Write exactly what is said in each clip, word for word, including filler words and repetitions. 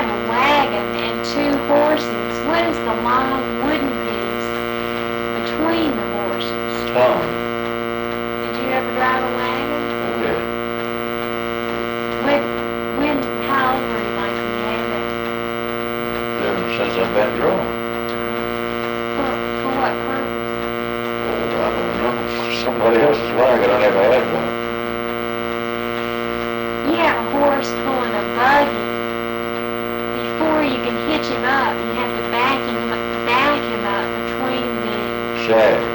have a wagon and two horses, what is the long wooden piece between the horses? Tongue. Did you ever drive a wagon? Oh, yeah. When, when, how old were you like when you had that? Ever since I've been drunk. For, for what purpose? Oh, I don't know. Somebody else's wagon. I never had one. You have a horse pulling a buggy. Before you can hitch him up, you have to back him, back him up between the... Shafts.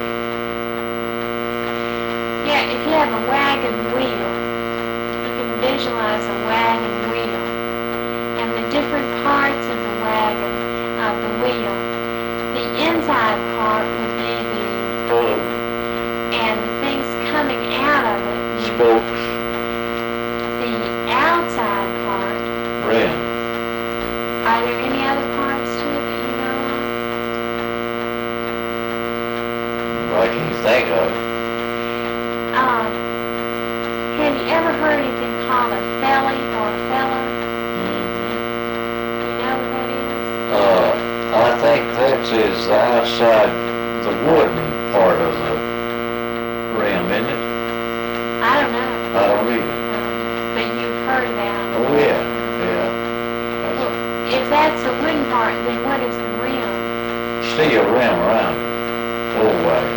Yeah, if you have a wagon wheel, you can visualize a wagon wheel. And the different parts of the wagon, of the wheel. The inside part would be the... Full. And the things coming out of it. Spokes. The outside part. Rim. Are there any other parts to it that you know of? I can't think of it. Um, have you ever heard anything called a felly or a fella? Mm-hmm. Do you know what that is? Uh, I think that's is the outside, the wooden part of the rim, isn't it? I don't know. I don't either. Um, but you've heard that. Oh, yeah. Yeah. That's Well, if that's the wooden part, then what is the rim? steel rim around it. Old wagon.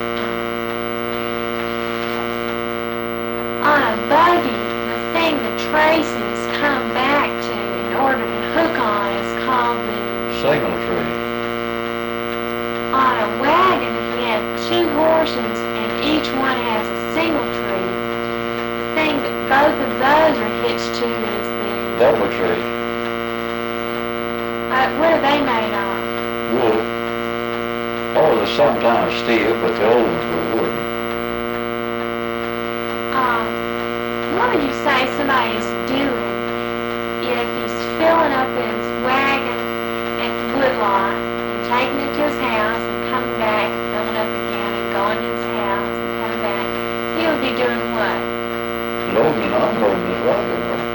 On a buggy, the thing the traces come back to in order to hook on is called the... Signal tree. On a wagon, if you have two horses and each one has a single tree, the thing that both of those are hitched to is the... Double tree. Uh, what are they made of? Wood. Or there's sometimes steel, but the old ones were wooden. Um, what would you say somebody's doing if he's filling up his wagon at the wood lot and taking it to his house and coming back and filling up again and going to his house and coming back? He would be doing what? Loading and unloading his wagon, right?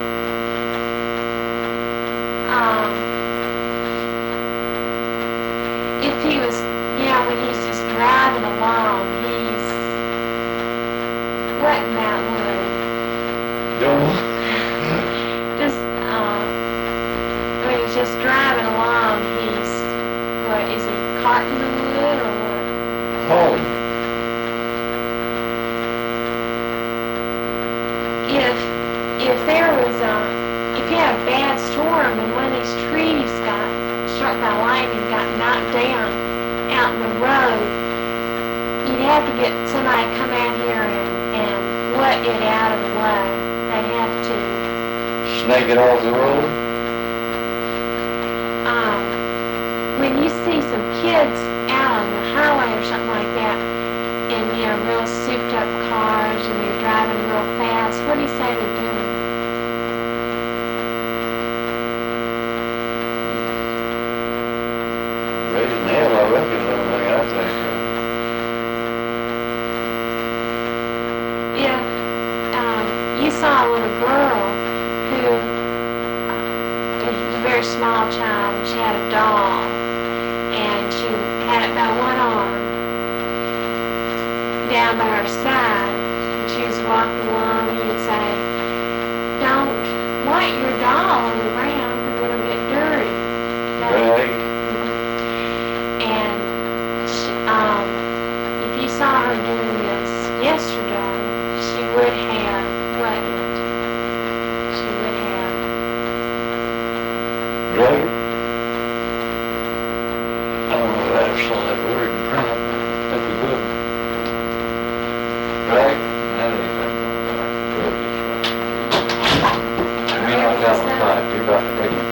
Um, if he was, you know, when he's just driving along, he's wetting that wood. Don't. Just, um, when he's just driving along, he's, what, is he carting the wood or what? Hauling it. If, if there was a, if you had a bad storm and one of these trees got struck by lightning, got knocked down out in the road, you'd have to get somebody to come out here and, and wet it out of the way. They'd have to. Snake it off the road. Um, when you see some kids out on the highway or something like that, in, you know, real souped up cars and they're driving real fast, what do you say they're doing? Raising hell, I reckon, is the only thing I think of. Yeah, um, you saw a little girl who uh, was a very small child, and she had a doll, and she had it by one arm down by her side, and she was walking along, and you'd say, don't wipe your doll on the ground because it'll get dirty. Right. And she, um, if you saw her doing this yesterday, she would have wet it. She would have. Drug it. I don't know if I ever saw that word in print. That's a good one. Drag? That ain't that. Drug it. You mean like that one, right? You're about to take it.